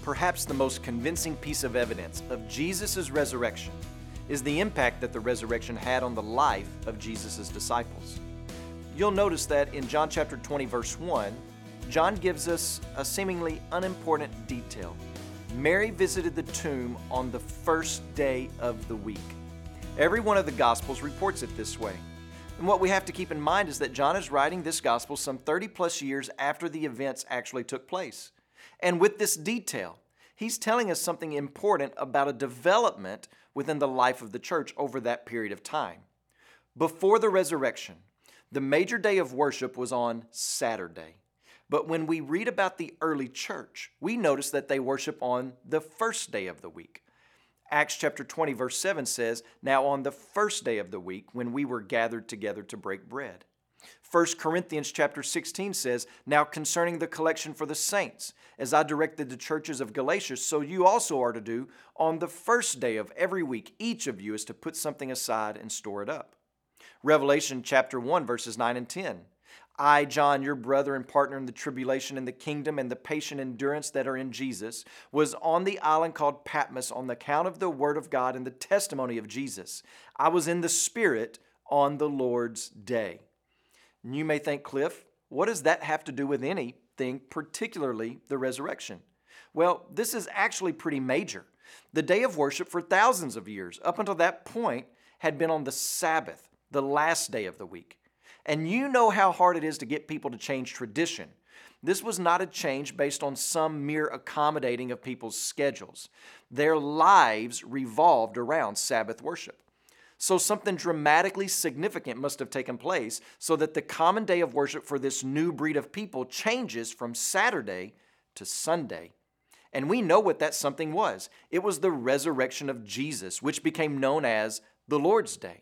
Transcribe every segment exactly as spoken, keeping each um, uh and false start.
Perhaps the most convincing piece of evidence of Jesus' resurrection is the impact that the resurrection had on the life of Jesus' disciples. You'll notice that in John chapter twenty, verse one, John gives us a seemingly unimportant detail. Mary visited the tomb on the first day of the week. Every one of the Gospels reports it this way. And what we have to keep in mind is that John is writing this Gospel some thirty plus years after the events actually took place. And with this detail, he's telling us something important about a development within the life of the church over that period of time. Before the resurrection, the major day of worship was on Saturday. But when we read about the early church, we notice that they worship on the first day of the week. Acts chapter twenty, verse seven says, "Now on the first day of the week, when we were gathered together to break bread." First Corinthians chapter sixteen says, "Now concerning the collection for the saints, as I directed the churches of Galatia, so you also are to do. On the first day of every week, each of you is to put something aside and store it up." Revelation chapter one, verses nine and ten. "I, John, your brother and partner in the tribulation and the kingdom and the patient endurance that are in Jesus, was on the island called Patmos on the account of the word of God and the testimony of Jesus. I was in the Spirit on the Lord's day." And you may think, Cliff, what does that have to do with anything, particularly the resurrection? Well, this is actually pretty major. The day of worship for thousands of years, up until that point, had been on the Sabbath, the last day of the week. And you know how hard it is to get people to change tradition. This was not a change based on some mere accommodating of people's schedules. Their lives revolved around Sabbath worship. So something dramatically significant must have taken place so that the common day of worship for this new breed of people changes from Saturday to Sunday. And we know what that something was. It was the resurrection of Jesus, which became known as the Lord's Day.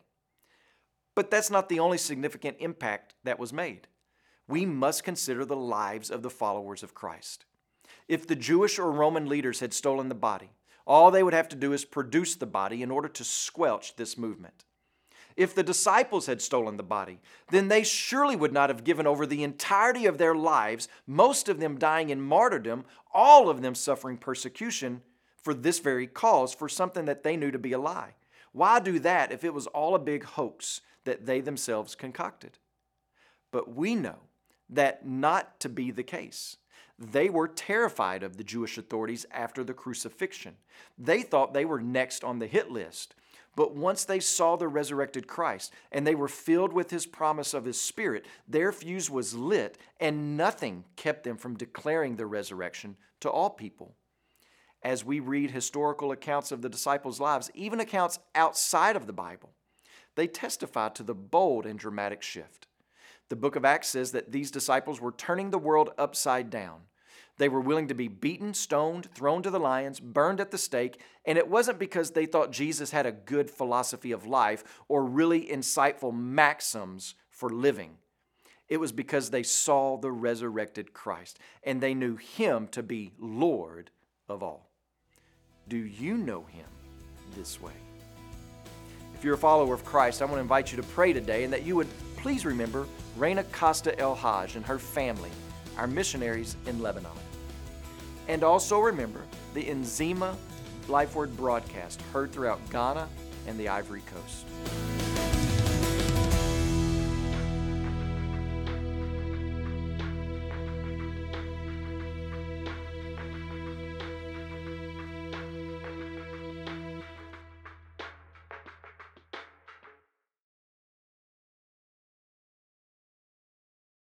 But that's not the only significant impact that was made. We must consider the lives of the followers of Christ. If the Jewish or Roman leaders had stolen the body, all they would have to do is produce the body in order to squelch this movement. If the disciples had stolen the body, then they surely would not have given over the entirety of their lives, most of them dying in martyrdom, all of them suffering persecution for this very cause, for something that they knew to be a lie. Why do that if it was all a big hoax that they themselves concocted? But we know that not to be the case. They were terrified of the Jewish authorities after the crucifixion. They thought they were next on the hit list. But once they saw the resurrected Christ and they were filled with His promise of His Spirit, their fuse was lit and nothing kept them from declaring the resurrection to all people. As we read historical accounts of the disciples' lives, even accounts outside of the Bible, they testify to the bold and dramatic shift. The book of Acts says that these disciples were turning the world upside down. They were willing to be beaten, stoned, thrown to the lions, burned at the stake, and it wasn't because they thought Jesus had a good philosophy of life or really insightful maxims for living. It was because they saw the resurrected Christ, and they knew Him to be Lord of all. Do you know Him this way? If you're a follower of Christ, I want to invite you to pray today, and that you would please remember Reina Costa El Hajj and her family, our missionaries in Lebanon. And also remember the Nzima Life Word broadcast heard throughout Ghana and the Ivory Coast.